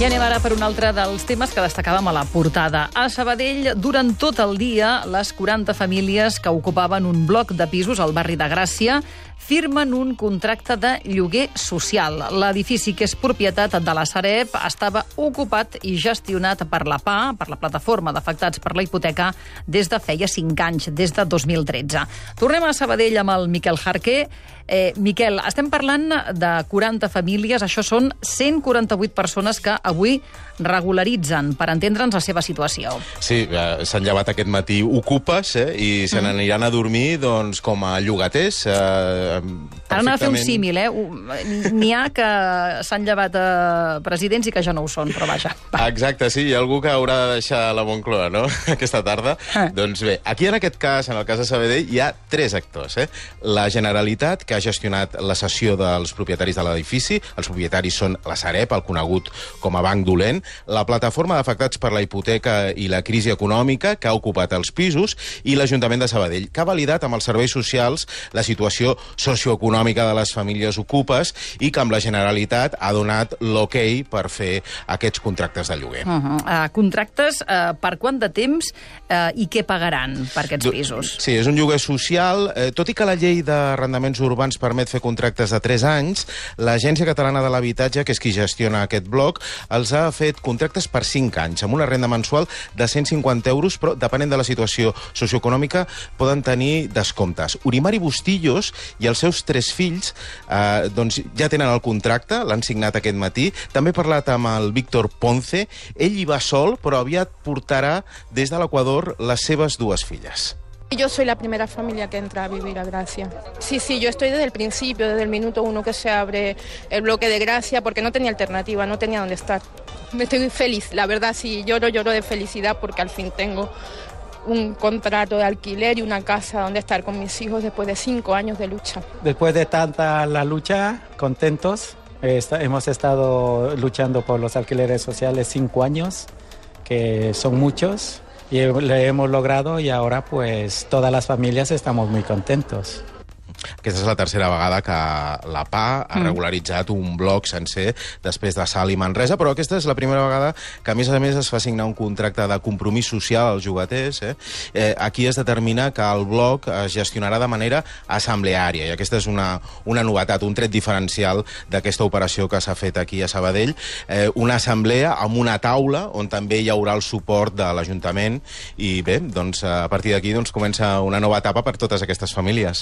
I anem ara per un altre dels temes que destacàvem a la portada. A Sabadell, durant tot el dia, les 40 famílies que ocupaven un bloc de pisos al barri de Gràcia firmen un contracte de lloguer social. L'edifici, que és propietat de la Sareb, estava ocupat i gestionat per la PA, per la Plataforma d'Afectats per la Hipoteca, des de feia 5 anys, des de 2013. Tornem a Sabadell amb el Miquel Jarqué. Miquel, estem parlant de 40 famílies, això són 148 persones que avui regularitzen, per entendre'ns la seva situació. Sí, s'han llevat aquest matí ocupes i se n'aniran a dormir doncs, com a llogaters. Ara anava a fer un símil, N'hi ha que s'han llevat presidents i que ja no ho són, però vaja. Exacte, sí, hi ha algú que haurà de deixar la Moncloa, no?, aquesta tarda. Doncs bé, aquí en aquest cas, en el cas de Sabadell, hi ha 3 actors. La Generalitat, que ha gestionat la cessió dels propietaris de l'edifici. Els propietaris són la Sareb, el conegut com a banc dolent, la Plataforma d'Afectats per la Hipoteca i la Crisi Econòmica, que ha ocupat els pisos, i l'Ajuntament de Sabadell, que ha validat amb els serveis socials la situació socioeconòmica de les famílies ocupes i que amb la Generalitat ha donat l'ok per fer aquests contractes de lloguer. Contractes per quant de temps i què pagaran per aquests pisos? Sí, és un lloguer social. Tot i que la llei d'arrendaments urbans permet fer contractes de 3 anys, l'Agència Catalana de l'Habitatge, que és qui gestiona aquest bloc, els ha fet contractes per 5 anys, amb una renda mensual de 150 euros, però depenent de la situació socioeconòmica poden tenir descomptes. Urimari Bustillos i els seus 3 fills doncs ja tenen el contracte, l'han signat aquest matí. També he parlat amb el Víctor Ponce. Ell hi va sol, però aviat portarà des de l'Equador les seves 2 filles. Yo soy la primera familia que entra a vivir a Gracia. Sí, yo estoy desde el principio, desde el minuto 1 que se abre el bloque de Gracia, porque no tenía alternativa, no tenía dónde estar. Me estoy feliz, la verdad, sí, lloro de felicidad porque al fin tengo un contrato de alquiler y una casa donde estar con mis hijos después de 5 años de lucha. Después de tanta la lucha, contentos. Hemos estado luchando por los alquileres sociales 5 años, que son muchos. Y lo hemos logrado y ahora pues todas las familias estamos muy contentos. Aquesta és la tercera vegada que la PA ha regularitzat un bloc sencer després de Salt i Manresa, però aquesta és la primera vegada que, a més es fa signar un contracte de compromís social als llogaters. Aquí es determina que el bloc es gestionarà de manera assembleària, i aquesta és una novetat, un tret diferencial d'aquesta operació que s'ha fet aquí a Sabadell. Una assemblea amb una taula on també hi haurà el suport de l'Ajuntament, i bé, doncs, a partir d'aquí comença una nova etapa per totes aquestes famílies.